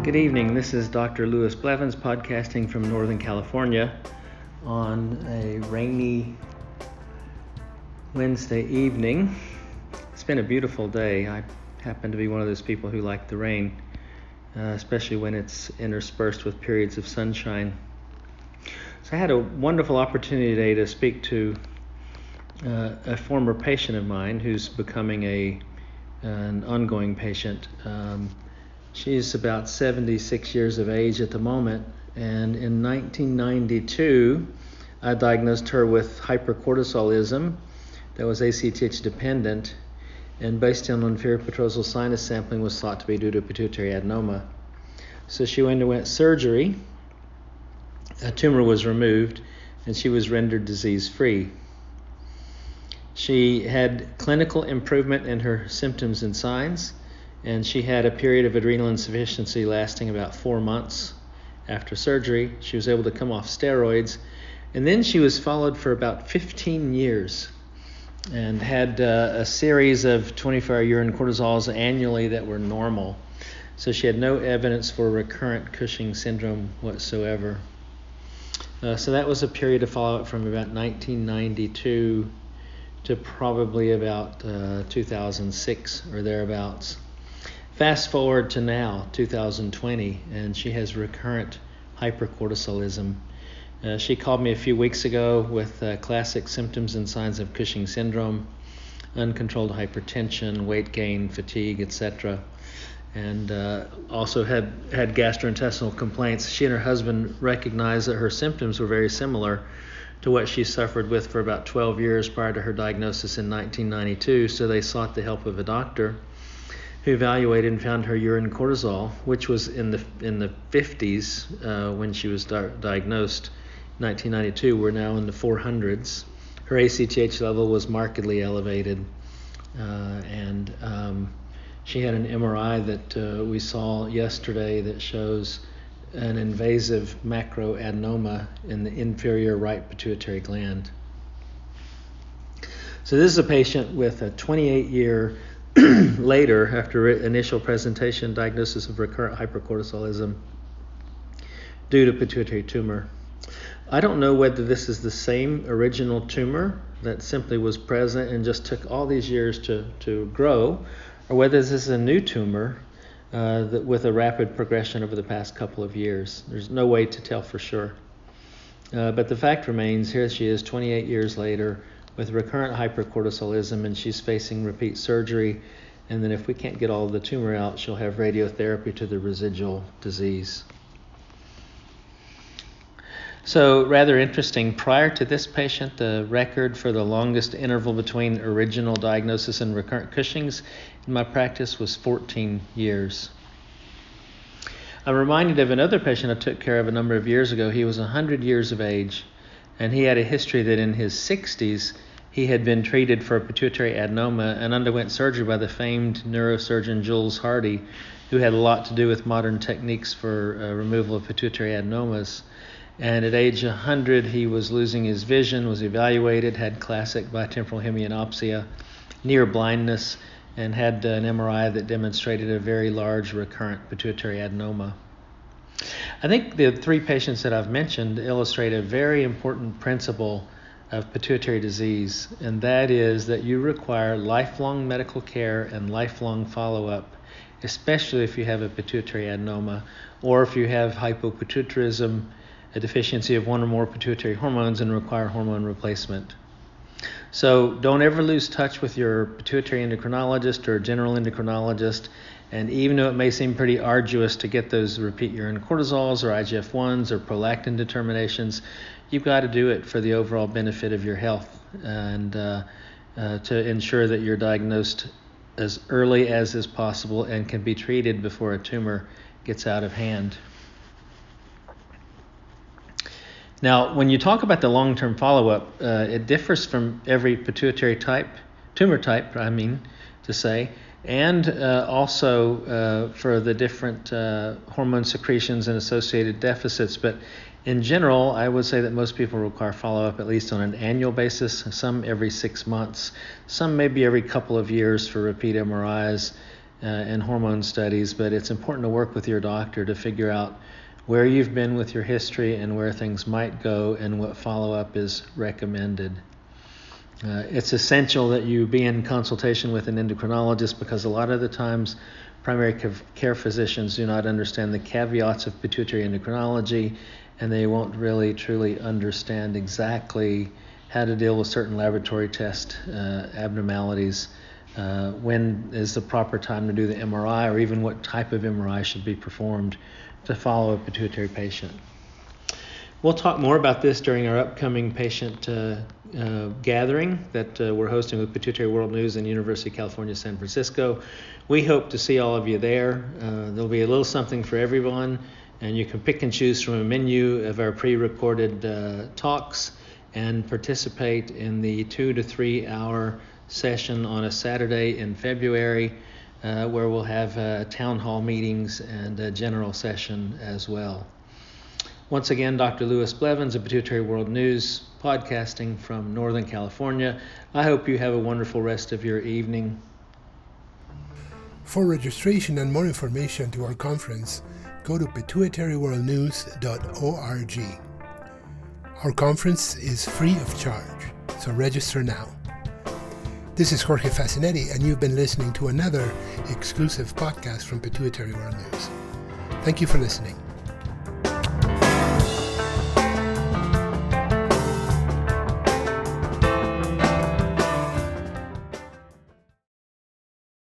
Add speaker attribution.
Speaker 1: Good evening. This is Dr. Lewis Blevins podcasting from Northern California on a rainy Wednesday evening. It's been a beautiful day. I happen to be one of those people who like the rain, especially when it's interspersed with periods of sunshine. So I had a wonderful opportunity today to speak to a former patient of mine who's becoming an ongoing patient. She's about 76 years of age at the moment, and in 1992 I diagnosed her with hypercortisolism that was ACTH dependent, and based on inferior petrosal sinus sampling was thought to be due to pituitary adenoma. So she underwent surgery, a tumor was removed, and she was rendered disease-free. She had clinical improvement in her symptoms and signs, and she had a period of adrenal insufficiency lasting about 4 months after surgery. She was able to come off steroids, and then she was followed for about 15 years and had a series of 24-hour urine cortisols annually that were normal. So she had no evidence for recurrent Cushing syndrome whatsoever. So that was a period of follow-up from about 1992 to probably about 2006 or thereabouts. Fast forward to now, 2020, and she has recurrent hypercortisolism. She called me a few weeks ago with classic symptoms and signs of Cushing syndrome, uncontrolled hypertension, weight gain, fatigue, etc., and also had gastrointestinal complaints. She and her husband recognized that her symptoms were very similar to what she suffered with for about 12 years prior to her diagnosis in 1992, so they sought the help of a doctor who evaluated and found her urine cortisol, which was in the 50s when she was diagnosed in 1992. We're now in the 400s. Her ACTH level was markedly elevated, and she had an MRI that we saw yesterday that shows an invasive macroadenoma in the inferior right pituitary gland. So this is a patient with a 28-year later, after initial presentation, diagnosis of recurrent hypercortisolism due to pituitary tumor. I don't know whether this is the same original tumor that simply was present and just took all these years to grow, or whether this is a new tumor with a rapid progression over the past couple of years. There's no way to tell for sure. But the fact remains, here she is 28 years later with recurrent hypercortisolism, and she's facing repeat surgery, and then if we can't get all of the tumor out, she'll have radiotherapy to the residual disease. So rather interesting, prior to this patient, the record for the longest interval between original diagnosis and recurrent Cushing's in my practice was 14 years. I'm reminded of another patient I took care of a number of years ago. He was 100 years of age, and he had a history that in his 60s he had been treated for a pituitary adenoma and underwent surgery by the famed neurosurgeon Jules Hardy, who had a lot to do with modern techniques for removal of pituitary adenomas. And at age 100, he was losing his vision, was evaluated, had classic bitemporal hemianopsia, near blindness, and had an MRI that demonstrated a very large recurrent pituitary adenoma. I think the three patients that I've mentioned illustrate a very important principle of pituitary disease, and that is that you require lifelong medical care and lifelong follow-up, especially if you have a pituitary adenoma or if you have hypopituitarism, a deficiency of one or more pituitary hormones, and require hormone replacement. So don't ever lose touch with your pituitary endocrinologist or general endocrinologist. And even though it may seem pretty arduous to get those repeat urine cortisols or IGF-1s or prolactin determinations, you've got to do it for the overall benefit of your health and to ensure that you're diagnosed as early as is possible and can be treated before a tumor gets out of hand. Now, when you talk about the long-term follow-up, it differs from every pituitary tumor type, and also for the different hormone secretions and associated deficits. But in general, I would say that most people require follow-up at least on an annual basis, some every 6 months, some maybe every couple of years for repeat MRIs, and hormone studies, but it's important to work with your doctor to figure out where you've been with your history and where things might go and what follow-up is recommended. It's essential that you be in consultation with an endocrinologist because a lot of the times primary care physicians do not understand the caveats of pituitary endocrinology, and they won't really truly understand exactly how to deal with certain laboratory test abnormalities, when is the proper time to do the MRI, or even what type of MRI should be performed to follow a pituitary patient. We'll talk more about this during our upcoming patient gathering that we're hosting with Pituitary World News and University of California, San Francisco. We hope to see all of you there. There'll be a little something for everyone, and you can pick and choose from a menu of our pre-recorded talks and participate in the 2 to 3 hour session on a Saturday in February, where we'll have town hall meetings and a general session as well. Once again, Dr. Louis Blevins of Pituitary World News, podcasting from Northern California. I hope you have a wonderful rest of your evening.
Speaker 2: For registration and more information to our conference, go to pituitaryworldnews.org. Our conference is free of charge, so register now. This is Jorge Fascinetti, and you've been listening to another exclusive podcast from Pituitary World News. Thank you for listening.